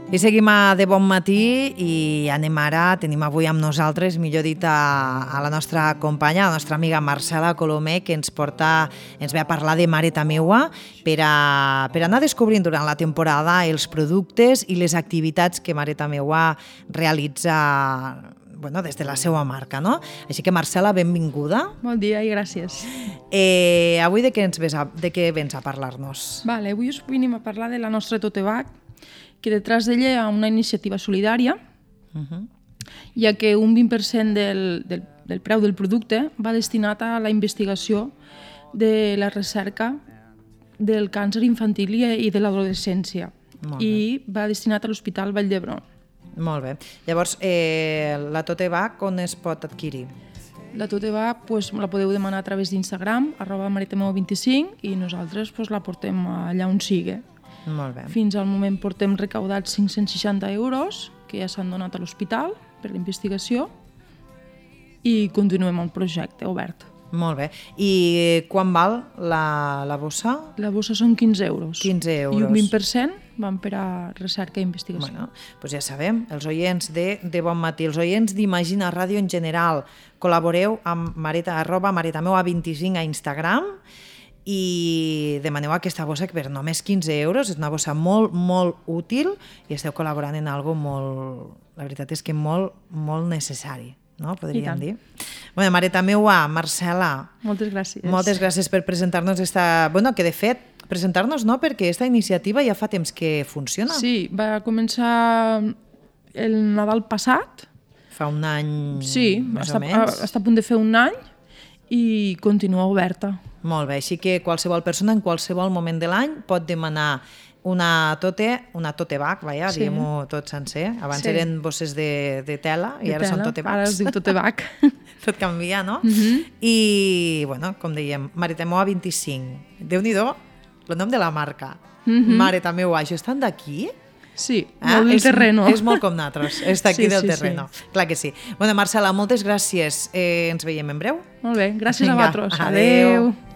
I seguim a De Bon Matí i tenim avui amb nosaltres, millor dit, a la nostra companya, la nostra amiga Marcela Colomer, que ens ve a parlar de Mareta Meua per anar descobrint durant la temporada els productes i les activitats que Mareta Meua realitza des de la seva marca, no? Així que, Marcela, benvinguda. Bon dia i gràcies. Avui de què vens a parlar-nos? Avui us venim a parlar de la nostra tote bag, que detrás d'ella hi ha una iniciativa solidària, ja que un 20% del preu del producte va destinat a la investigació de la recerca del càncer infantil i de l'adolescència, i va destinat a l'Hospital Vall d'Hebron. Molt bé. Llavors, la tote bag on es pot adquirir? La tote bag la podeu demanar a través d'Instagram, @maretameu25, i nosaltres la portem allà on sigui. Molt bé. Fins al moment portem recaudats 560 euros, que ja s'han donat a l'hospital per la investigació, i continuem el projecte obert. Molt bé. I quan val la bossa? La bossa són 15 euros. 15 euros. I un 20% van per a recerca i investigació. Doncs ja sabem, els oients de Bon Matí, els oients d'Imagina Ràdio en general, col·laboreu amb maretameu25 a Instagram i demaneu aquesta bossa que per només 15 euros és una bossa molt, molt útil i esteu col·laborant en algo molt, la veritat és que molt, molt necessari, no? Podríem dir. Mareta Meua, Marcela, moltes gràcies. Moltes gràcies per presentar-nos que de fet, presentar-nos no, perquè aquesta iniciativa ja fa temps que funciona. Sí, va començar el Nadal passat. Fa un any, més o menys. Està a punt de fer un any i continua oberta. Molt bé, així que qualsevol persona en qualsevol moment de l'any pot demanar una tote bag, diguem-ho tot sencer. Abans eren bosses de tela i ara són tote bags. Ara es diu tote bag. Tot canvia, no? I, com dèiem, Mareta Meua 25. Déu-n'hi-do, el nom de la marca. Mareta Meua, això estan d'aquí? Sí, del terreno. És molt com nosaltres, és d'aquí del terreno. Clar que sí. Marcela, moltes gràcies. Ens veiem en breu. Molt bé, gràcies a vosaltres. Adéu.